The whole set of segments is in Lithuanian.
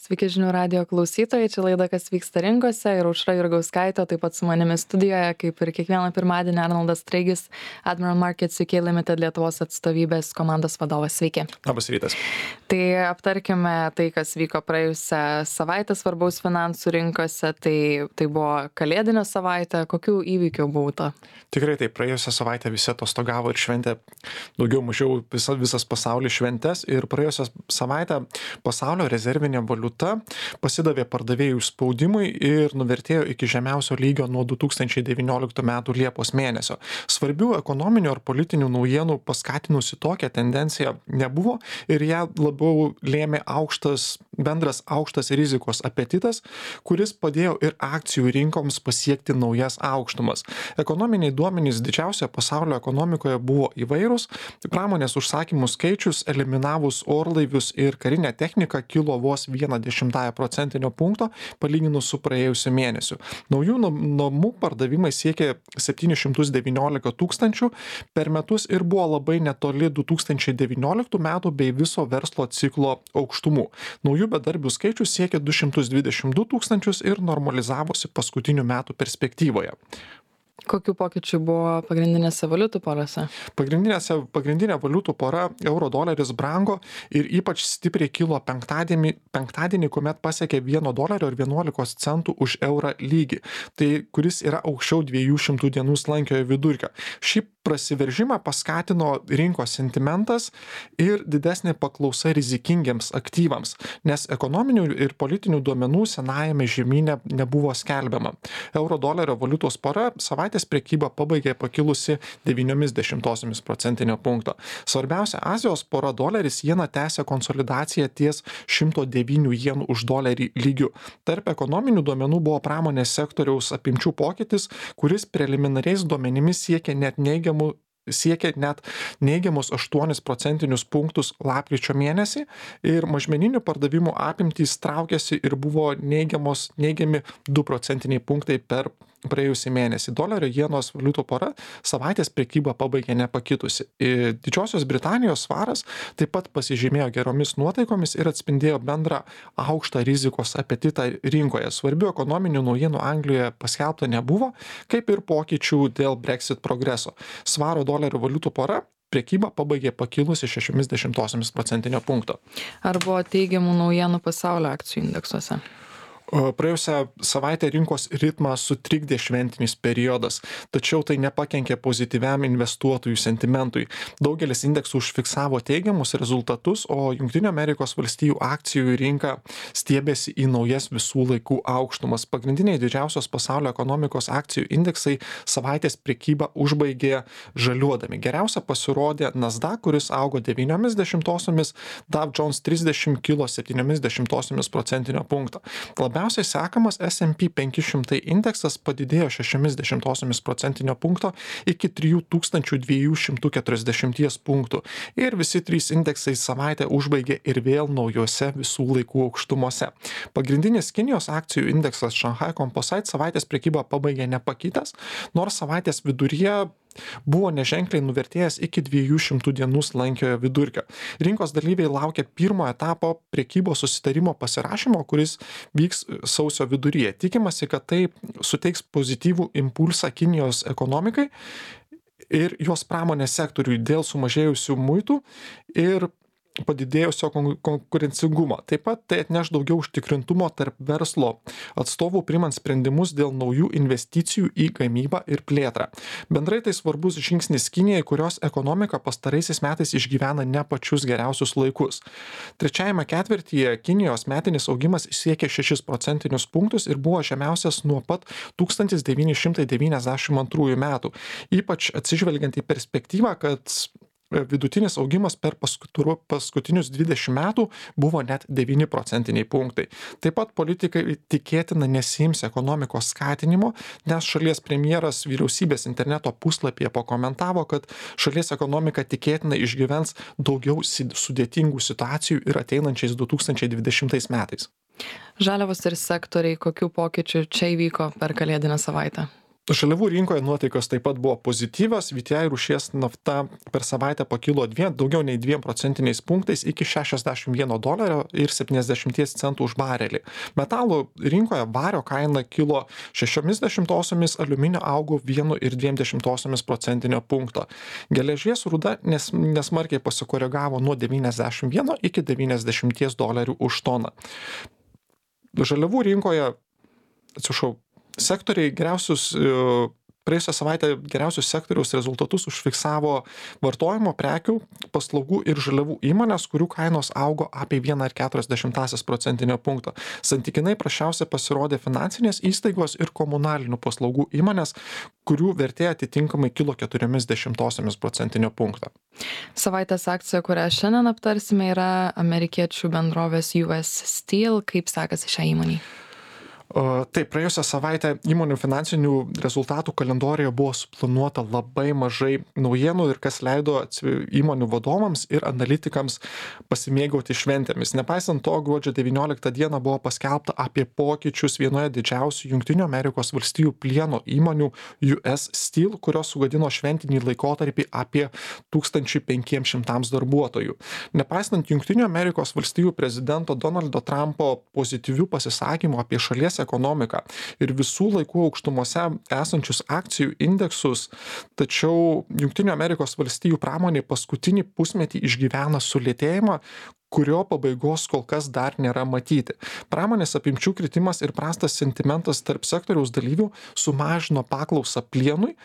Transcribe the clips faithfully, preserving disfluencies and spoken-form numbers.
Sveiki žinių radijo klausytojai, čia laida Kas vyksta rinkose ir Aušra Jurgauskaitė, taip pat su manimi studijoje, kaip ir kiekvieną pirmadienį, Arnoldas Straigis, Admiral Markets U K Limited Lietuvos atstovybės komandos vadovas. Sveiki. Labas rytas. Tai aptarkime tai, kas vyko praėjusią savaitę svarbaus finansų rinkose. Tai, tai buvo kalėdinė savaitė. Kokių įvykių būta? Tikrai taip, praėjusią savaitę visi atostogavo ir šventė daugiau mažiau visa, visas pasaulis šventės. Ir praėjusią savaitę pasaulio rezervinė valiuta pasidavė pardavėjų spaudimui ir nuvertėjo iki žemiausio lygio nuo du tūkstančiai devynioliktų metų Liepos mėnesio. Svarbių ekonominių ar politinių naujienų paskatinusi tokią tendenciją nebuvo ir ją labiau lėmė aukštas, bendras aukštas rizikos apetitas, kuris padėjo ir akcijų rinkoms pasiekti naujas aukštumas. Ekonominiai duomenys didžiausioje pasaulio ekonomikoje buvo įvairūs. Pramonės užsakymų skaičius eliminavus orlaivius ir karinę techniką kilo vos vieną dešimtąją procentinio punkto palyginus su praėjusiu mėnesiu. Naujų namų pardavimai siekė septynis šimtus devyniolika tūkstančių per metus ir buvo labai netoli du tūkstančiai devynioliktų metų bei viso verslo ciklo aukštumų. Naujų bedarbių skaičius siekė du šimtus dvidešimt du tūkstančius ir normalizavosi paskutinių metų perspektyvoje. Kokių pokyčių buvo pagrindinėse valiutų porose? Pagrindinėse, pagrindinė valiutų pora euro doleris brango ir ypač stipriai kilo penktadienį, penktadienį kuomet pasiekė vieno dolerio ir vienuolikos centų už eurą lygį, tai kuris yra aukščiau dviejų šimtų dienų slankiojo vidurkio. Šį prasiveržimą paskatino rinkos sentimentas ir didesnė paklausa rizikingiems aktyvams, nes ekonominių ir politinių duomenų senajame žemyne nebuvo skelbiama. Euro dolerio valiutos pora savaitės prekybą pabaigė pakilusi devyniomis dešimtosiomis procentinio punkto. Svarbiausia Azijos pora doleris jena tęsė konsolidaciją ties šimto devynių jenų už dolerį lygiu. Tarp ekonominių duomenų buvo pramonės sektoriaus apimčių pokytis, kuris preliminariais duomenimis siekė net neigiamų siekia net neigiamus aštuonis procentinius punktus lapkričio mėnesį ir mažmeninių pardavimų apimtys traukėsi ir buvo neigiamos, neigiami du procentiniai punktai per praėjusį mėnesį. Dolerio jenos valiutų pora savaitės prekybą pabaigė nepakitusi. Ir Didžiosios Britanijos svaras taip pat pasižymėjo geromis nuotaikomis ir atspindėjo bendrą aukštą rizikos apetitą rinkoje. Svarbių ekonominių naujienų Anglijoje paskelbta nebuvo, kaip ir pokyčių dėl Brexit progreso. Svaro dolerio valiutų pora prekybą pabaigė pakilusi šešiomis dešimtosiomis procentinio punkto. Ar buvo teigiamų naujienų pasaulio akcijų indeksuose? Praėjusią savaitę rinkos ritmą sutrikdė šventinis periodas, tačiau tai nepakenkė pozityviam investuotojų sentimentui. Daugelis indeksų užfiksavo teigiamus rezultatus, o Jungtinių Amerikos valstijų akcijų rinka stiebėsi į naujas visų laikų aukštumas. Pagrindiniai didžiausios pasaulio ekonomikos akcijų indeksai savaitės prekybą užbaigė žaliuodami. Geriausia pasirodė Nasdaq, kuris augo devyniomis dešimtosiomis, Dow Jones trisdešimt kilo septyniomis dešimtosiomis procentinio punkto. Labiausiai sekamas S and P penki šimtai indeksas padidėjo šešiomis dešimtosiomis procentinio punkto iki trijų tūkstančių dviejų šimtų keturiasdešimties punktų. Ir visi trys indeksai savaitę užbaigė ir vėl naujose visų laikų aukštumose. Pagrindinis Kinijos akcijų indeksas Shanghai Composite savaitės prekybą pabaigė nepakitęs, nors savaitės viduryje buvo neženkliai nuvertėjęs iki dviejų šimtų dienų slankiojo vidurkio. Rinkos dalyviai laukia pirmo etapo prekybos susitarimo pasirašymo, kuris vyks sausio viduryje. Tikimasi, kad tai suteiks pozityvų impulsą Kinijos ekonomikai ir jos pramonės sektoriui dėl sumažėjusių muitų ir padidėjusio konkurencingumo. Taip pat tai atneš daugiau užtikrintumo tarp verslo atstovų priimant sprendimus dėl naujų investicijų į gamybą ir plėtrą. Bendrai tai svarbus žingsnis Kinijai, kurios ekonomika pastaraisiais metais išgyvena ne pačius geriausius laikus. Trečiajame ketvirtyje Kinijos metinis augimas siekė šešis procentinius punktus ir buvo žemiausias nuo pat tūkstantis devyni šimtai devyniasdešimt antrųjų metų. Ypač atsižvelgiant į perspektyvą, kad vidutinis augimas per paskutinius dvidešimt metų buvo net devyni procentiniai punktai. Taip pat politikai tikėtina nesiims ekonomikos skatinimo, nes šalies premjeras vyriausybės interneto puslapyje pakomentavo, kad šalies ekonomika tikėtina išgyvens daugiau sudėtingų situacijų ir ateinančiais du tūkstančiai dvidešimtais metais. Žaliavos ir sektoriai, kokių pokyčių čia įvyko per kalėdinę savaitę? Žaliavų rinkoje nuotaikos taip pat buvo pozityvios, V T I rūšies nafta per savaitę pakilo dviem, daugiau nei dviem procentiniais punktais iki šešiasdešimt vieno dolerio ir septyniasdešimties centų už barelį. Metalų rinkoje vario kaina kilo šešiomis dešimtosiomis, aliuminio augo vienu ir dviem dešimtosiomis procentinio punkto. Geležies rūda nes, nesmarkiai pasikoregavo nuo devyniasdešimt vieno iki devyniasdešimties dolerių už toną. Žaliavų rinkoje, atsiprašau, sektoriai geriausius, praėjusią savaitę geriausius sektoriaus rezultatus užfiksavo vartojimo prekių, paslaugų ir žaliavų įmonės, kurių kainos augo apie vieną ir keturias dešimtąsias procentinio punkto. Santykinai prasčiausia pasirodė finansinės įstaigos ir komunalinių paslaugų įmonės, kurių vertė atitinkamai kilo keturiomis dešimtosiomis procentinio punkto. Savaitės akcija, kurią šiandien aptarsime, yra amerikiečių bendrovės U S Steel. Kaip sekasi šią įmonį? Taip, praėjusią savaitę įmonių finansinių rezultatų kalendorijoje buvo suplanuota labai mažai naujienų ir kas leido įmonių vadovams ir analitikams pasimėgauti šventėmis. Nepaisant to, gruodžio devynioliktą dieną buvo paskelbta apie pokyčius vienoje didžiausių Jungtinių Amerikos valstijų plieno įmonių U S Steel, kurios sugadino šventinį laikotarpį apie tūkstantį penkis šimtus darbuotojų. Nepaisant Jungtinių Amerikos valstijų prezidento Donaldo Trumpo pozityvių pasisakymų apie šalies ekonomiką ir visų laikų aukštumose esančius akcijų indeksus, tačiau Jungtinių Amerikos valstijų pramonė paskutinį pusmetį išgyvena sulėtėjimą, kurio pabaigos kol kas dar nėra matyti. Pramonės apimčių kritimas ir prastas sentimentas tarp sektoriaus dalyvių sumažino paklausą plienui,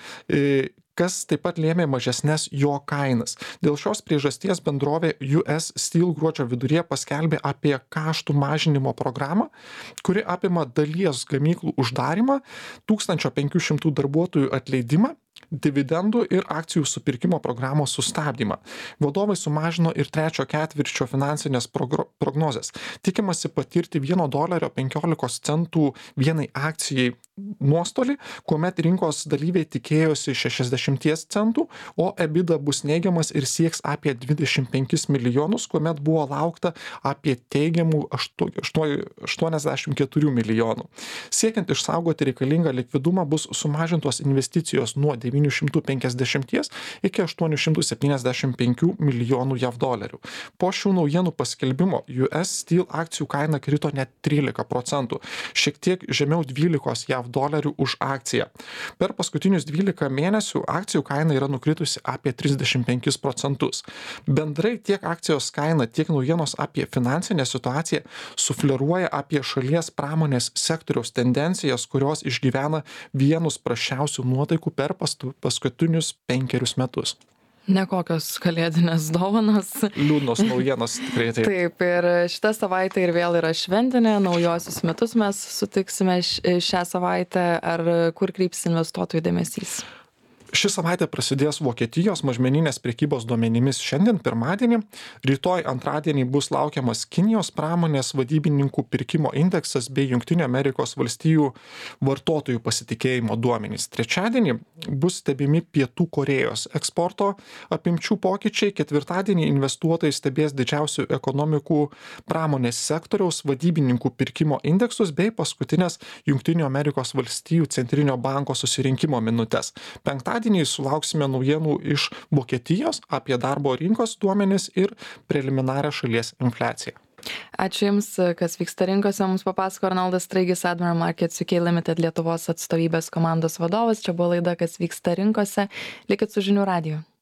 kas taip pat lėmė mažesnes jo kainas. Dėl šios priežasties bendrovė U S Steel gruodžio viduryje paskelbė apie kaštų mažinimo programą, kuri apima dalies gamyklų uždarimą, tūkstančio penkių šimtų darbuotojų atleidimą, dividendų ir akcijų supirkimo programos sustabdymą. Vadovai sumažino ir trečio ketvirčio finansinės prognozes. Tikimasi patirti vieno dolerio penkiolikos centų vienai akcijai nuostolį, kuomet rinkos dalyviai tikėjosi šešiasdešimties centų, o EBITDA bus neigiamas ir sieks apie dvidešimt penkis milijonus, kuomet buvo laukta apie teigiamų aštuoniasdešimt keturių milijonų. Siekiant išsaugoti reikalingą likvidumą bus sumažintos investicijos nuo devynių šimtų penkiasdešimties iki aštuonių šimtų septyniasdešimt penkių milijonų JAV dolerių. Po šių naujienų paskelbimo U S Steel akcijų kaina krito net trylika procentų, šiek tiek žemiau dvylikos JAV dolerių už akciją. Per paskutinius dvylika mėnesių akcijų kaina yra nukritusi apie trisdešimt penkis procentus. Bendrai tiek akcijos kaina, tiek naujienos apie finansinę situaciją sufleruoja apie šalies pramonės sektoriaus tendencijas, kurios išgyvena vienus prasčiausių nuotaikų per paskutinius penkerius metus. Nekokios kalėdinės dovanos. Liūdnos naujienos tikrai taip. Taip, ir šitą savaitę ir vėl yra šventinė, naujosius metus mes sutiksime šią savaitę, ar kur kryps investuotojų dėmesys? Ši savaitė prasidės Vokietijos mažmeninės prekybos duomenimis šiandien pirmadienį, rytoj antradienį bus laukiamas Kinijos pramonės vadybininkų pirkimo indeksas bei Jungtinių Amerikos valstijų vartotojų pasitikėjimo duomenys. Trečiadienį bus stebimi Pietų Korėjos eksporto apimčių pokyčiai, ketvirtadienį investuotojai stebės didžiausių ekonomikų pramonės sektoriaus vadybininkų pirkimo indeksus bei paskutinės Jungtinių Amerikos valstijų centrinio banko susirinkimo minutes. Penktadienį sulauksime naujienų iš Vokietijos apie darbo rinkos duomenis ir preliminarią šalies infliaciją. Ačiū Jums, kas vyksta rinkose. Mums papasako Arnoldas Straigis, Admiral Markets U K Limited Lietuvos atstovybės komandos vadovas. Čia buvo laida, kas vyksta rinkose. Likit su žinių radiju.